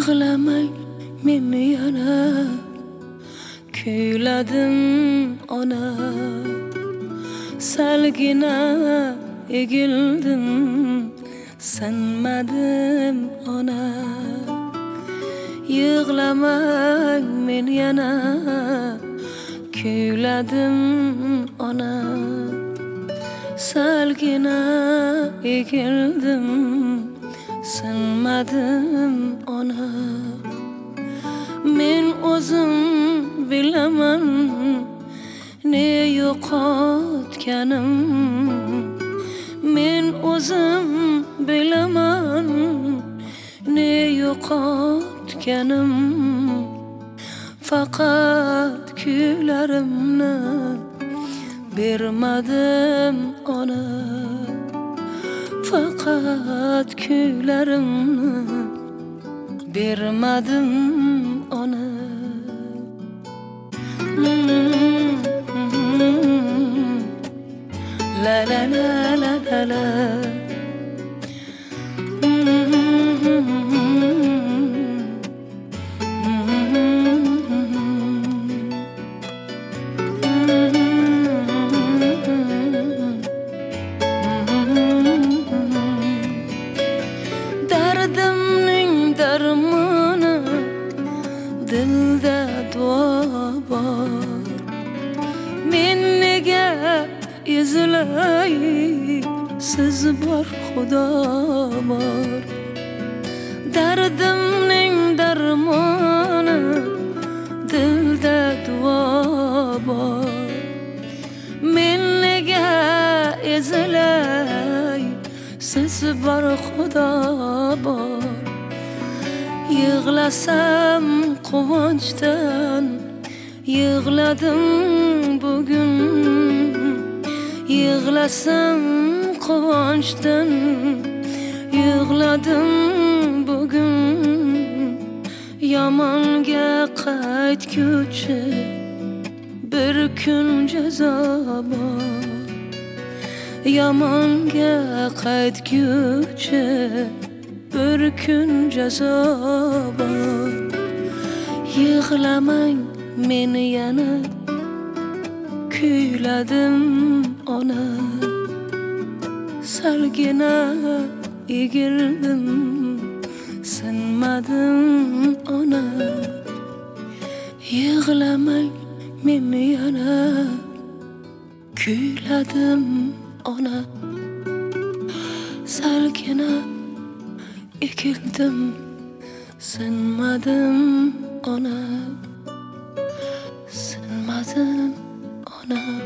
Yığlamang meni yana, kuyladim ona. Salgina egildim, sanmadim ona. Yığlamang meni yana, kuyladim ona. Salgina egildim, sanmadim ona. Men o'zim bilaman ne yo'qotganim. Men o'zim bilaman ne yo'qotganim. Faqat kuylarimni bermadim ona. Faqat kuylarimni bermadim ona. La la la la la la. Dardimning darmoni dilda duo bor. Men nega ezilay, siz bor, Xudo bor. Dardimning darmoni dilda duo bor. Men nega ezilay, siz bor, Xudo bor. Yig'lasam quvonchdan, yig'ladim bugun. Yig'lasam quvonchdan, yig'ladim bugun. Yomonga qaytguchi bir kun jazo bor. Yomonga qaytguchi bir kun jazo bor. Yig'lamang meni yana, kuyladim ona. Salgina egildim, sanmadim ona. Yig'lamang meni yana, kuyladim ona. Salgina egildim, sanmadim ona. Sanmadim ona.